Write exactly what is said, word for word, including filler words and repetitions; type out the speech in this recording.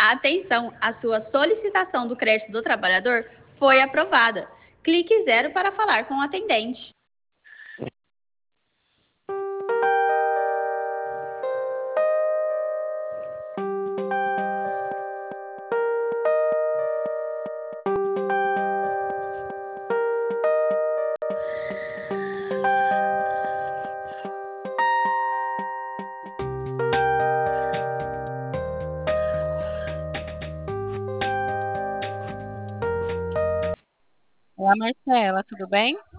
Atenção, a sua solicitação do crédito do trabalhador foi aprovada. Clique zero para falar com o atendente. Olá, Marcela, tudo bem?